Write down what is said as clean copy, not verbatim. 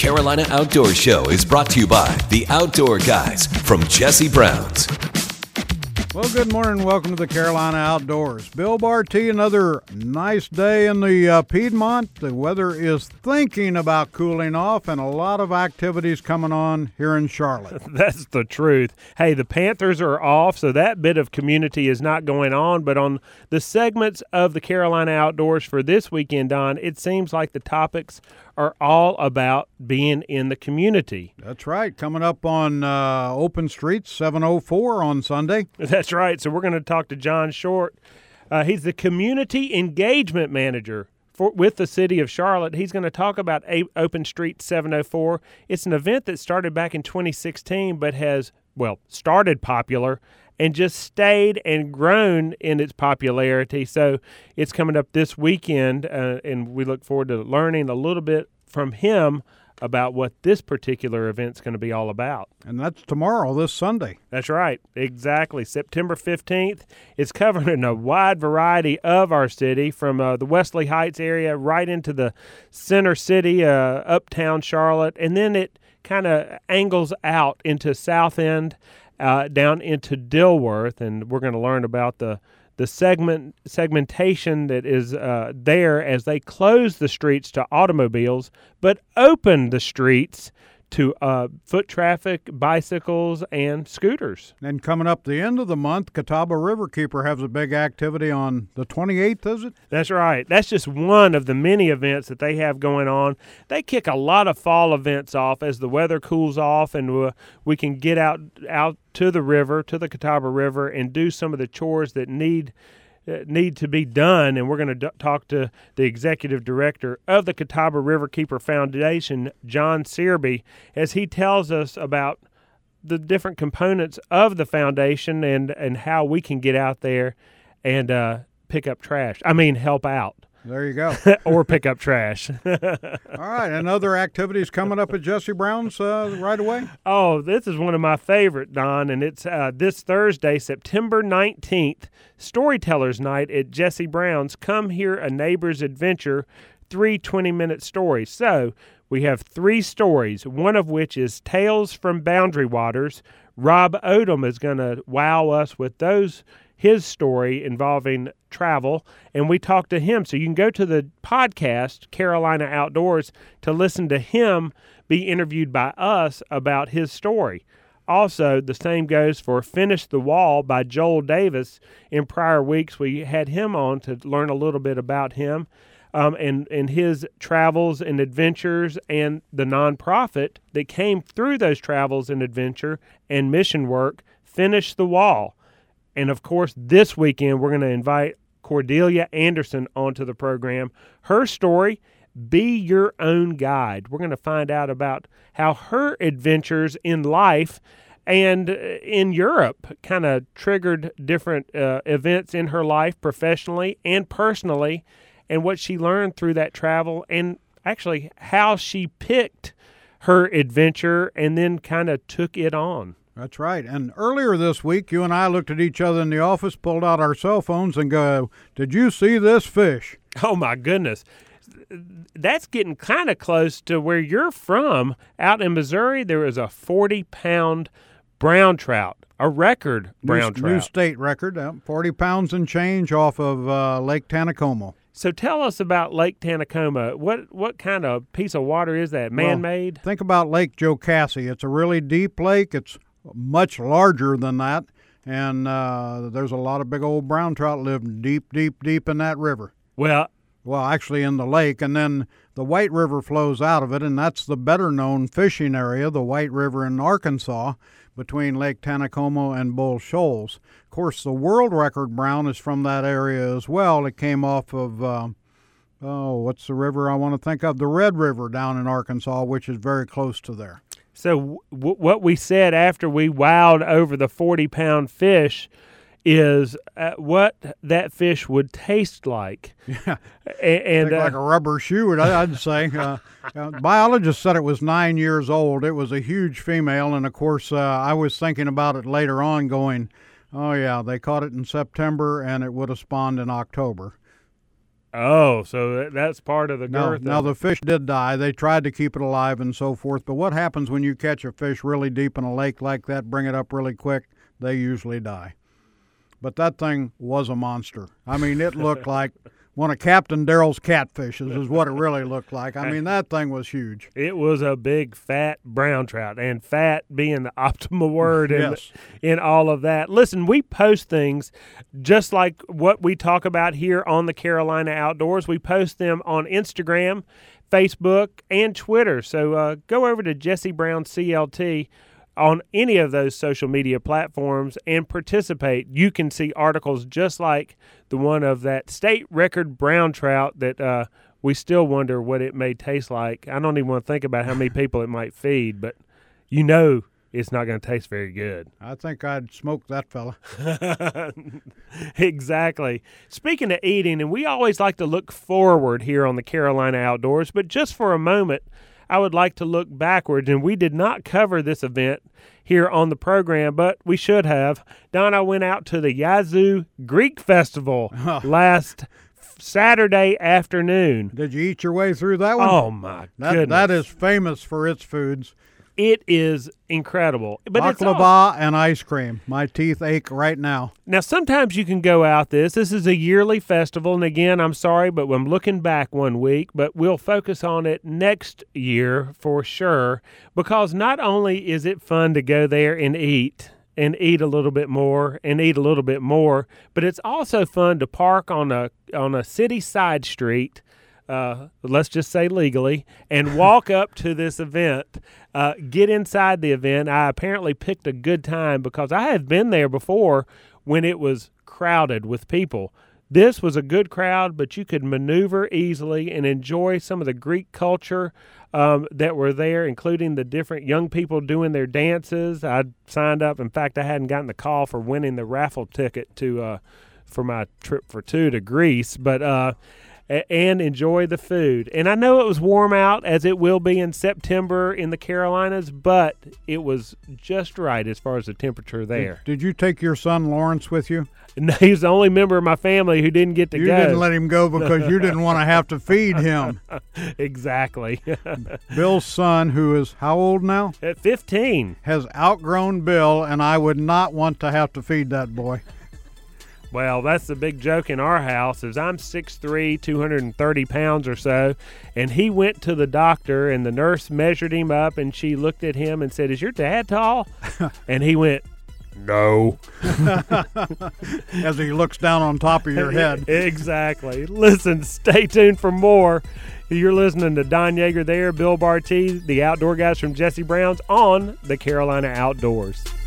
Carolina Outdoor Show is brought to you by the Outdoor Guys from Jesse Brown's. Well, good morning. Welcome to the Carolina Outdoors. Bill Barty, another nice day in the Piedmont. The weather is thinking about cooling off, and a lot of activities coming on here in Charlotte. That's the truth. Hey, the Panthers are off, so that bit of community is not going on. But on the segments of the Carolina Outdoors for this weekend, Don, it seems like the topics are all about being in the community. That's right. Coming up on Open Streets, 7:04 on Sunday. That's right. So we're going to talk to John Short. He's the Community Engagement Manager with the City of Charlotte. He's going to talk about Open Street 704. It's an event that started back in 2016 but has, started popular and just stayed and grown in its popularity. So it's coming up this weekend, and we look forward to learning a little bit from him about what this particular event's going to be all about. And that's tomorrow, this Sunday. That's right. Exactly. September 15th. It's covering a wide variety of our city, from the Wesley Heights area right into the center city, uptown Charlotte, and then it kind of angles out into South End, down into Dilworth, and we're going to learn about the segmentation that is there as they close the streets to automobiles, but open the streets to foot traffic, bicycles, and scooters. And coming up the end of the month, Catawba Riverkeeper has a big activity on the 28th, is it? That's right. That's just one of the many events that they have going on. They kick a lot of fall events off as the weather cools off, and we can get out to the river, to the Catawba River, and do some of the chores that need to be done. And we're going to talk to the executive director of the Catawba Riverkeeper Foundation, John Searby, as he tells us about the different components of the foundation and how we can get out there and help out. There you go. Or pick up trash. All right, and other activities coming up at Jesse Brown's right away? Oh, this is one of my favorite, Don, and it's this Thursday, September 19th, Storytellers Night at Jesse Brown's. Come hear a neighbor's adventure, 3 20-minute stories. So we have 3 stories, one of which is Tales from Boundary Waters. Rob Odom is going to wow us with his story involving travel, and we talked to him. So you can go to the podcast, Carolina Outdoors, to listen to him be interviewed by us about his story. Also, the same goes for Finish the Wall by Joel Davis. In prior weeks, we had him on to learn a little bit about him and his travels and adventures and the nonprofit that came through those travels and adventure and mission work, Finish the Wall. And, of course, this weekend we're going to invite Cordelia Anderson onto the program. Her story, Be Your Own Guide. We're going to find out about how her adventures in life and in Europe kind of triggered different events in her life professionally and personally, and what she learned through that travel, and actually how she picked her adventure and then kind of took it on. That's right. And earlier this week, you and I looked at each other in the office, pulled out our cell phones, and go, "Did you see this fish?" Oh, my goodness. That's getting kind of close to where you're from. Out in Missouri, there was a 40-pound brown trout, a record brown trout. New state record, 40 pounds and change off of Lake Taneycomo. So tell us about Lake Taneycomo. What kind of piece of water is that, man-made? Well, think about Lake Jocassee. It's a really deep lake. It's much larger than that, and there's a lot of big old brown trout living deep in that river. Well, actually in the lake, and then the White River flows out of it, and that's the better-known fishing area, the White River in Arkansas, between Lake Taneycomo and Bull Shoals. Of course, the world record brown is from that area as well. It came off of, what's the river I want to think of? The Red River down in Arkansas, which is very close to there. So what we said after we wowed over the 40-pound fish is what that fish would taste like. Yeah, and like a rubber shoe, I'd say. Biologists said it was 9 years old. It was a huge female, and of course I was thinking about it later on going, oh yeah, they caught it in September, and it would have spawned in October. Oh, so that's part of the girth. Now the fish did die. They tried to keep it alive and so forth. But what happens when you catch a fish really deep in a lake like that, bring it up really quick, they usually die. But that thing was a monster. I mean, it looked like one of Captain Daryl's catfishes is what it really looked like. I mean, that thing was huge. It was a big, fat brown trout, and fat being the optimal word in all of that. Listen, we post things just like what we talk about here on the Carolina Outdoors. We post them on Instagram, Facebook, and Twitter. So go over to Jesse Brown CLT on any of those social media platforms and participate. You can see articles just like the one of that state record brown trout that we still wonder what it may taste like. I don't even want to think about how many people it might feed, but you know it's not going to taste very good. I think I'd smoke that fella. Exactly. Speaking of eating, and we always like to look forward here on the Carolina Outdoors, but just for a moment, I would like to look backwards, and we did not cover this event here on the program, but we should have. Don, I went out to the Yazoo Greek Festival last Saturday afternoon. Did you eat your way through that one? Oh, my goodness. That is famous for its foods. It is incredible. But baklava and ice cream. My teeth ache right now. Now, sometimes you can go out this. This is a yearly festival, and again, I'm sorry, but I'm looking back 1 week, but we'll focus on it next year for sure, because not only is it fun to go there and eat a little bit more and eat a little bit more, but it's also fun to park on a city side street, let's just say legally, and walk up to this event, get inside the event. I apparently picked a good time because I have been there before when it was crowded with people. This was a good crowd, but you could maneuver easily and enjoy some of the Greek culture that were there, including the different young people doing their dances. I signed up. In fact, I hadn't gotten the call for winning the raffle ticket for my trip for two to Greece, but and enjoy the food. And I know it was warm out, as it will be in September in the Carolinas, but it was just right as far as the temperature there. Did you take your son Lawrence with you? No, he's the only member of my family who didn't get to go. You didn't let him go because you didn't want to have to feed him. Exactly. Bill's son, who is how old now? At 15. Has outgrown Bill, and I would not want to have to feed that boy. Well, that's the big joke in our house is I'm 6'3", 230 pounds or so, and he went to the doctor, and the nurse measured him up, and she looked at him and said, "Is your dad tall?" And he went, "No." As he looks down on top of your head. Exactly. Listen, stay tuned for more. You're listening to Don Yeager there, Bill Bartee, the Outdoor Guys from Jesse Brown's on the Carolina Outdoors.